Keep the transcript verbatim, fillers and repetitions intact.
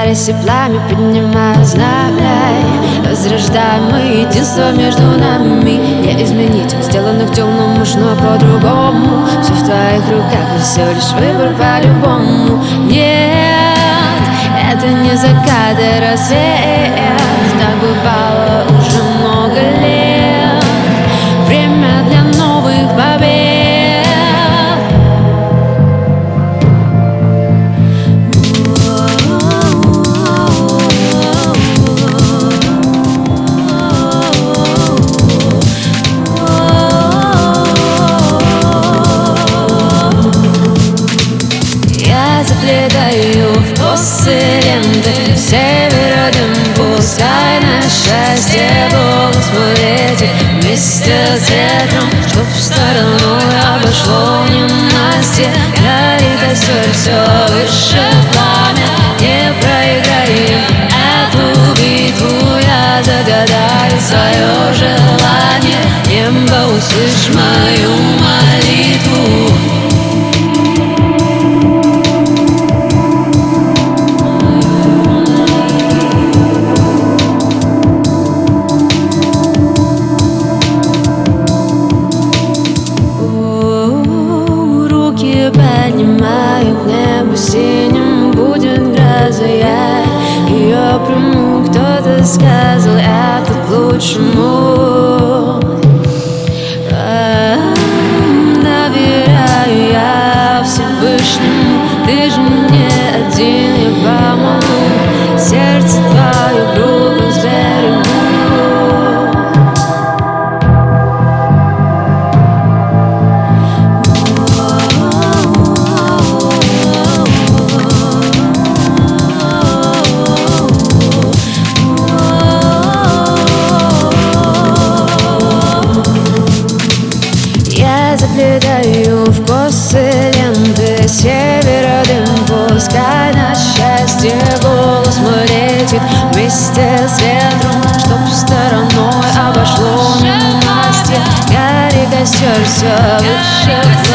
Загорайся, пламя, поднимай знамя, возрождаем мы единство между нами. Не изменить сделанных темным можно по-другому. Все в твоих руках, и все лишь выбор по-любому. Нет, это не закат, а рассвет. Так бывало уже много лет. Время для новых побед. Заплетаю в косы ленты севера дым, пускай на счастье голос мой летит вместе с ветром, чтоб стороной обошло ненастье. Горит костер все выше пламя, не проиграем эту битву. Я загадаю свое желание, небо, услышь мою молитву. Поднимаю к небу синим, будет гроза, я ее приму. Кто-то сказал, это к лучшему. Доверяю я Всевышнему, ты же мне один, я помогу. Сердце твое кругом сберегу. Заплетаю в косы ленты севера дым, пускай на счастье голос мой летит вместе с ветром, чтоб стороной обошло ненастье. Горит костер все выше.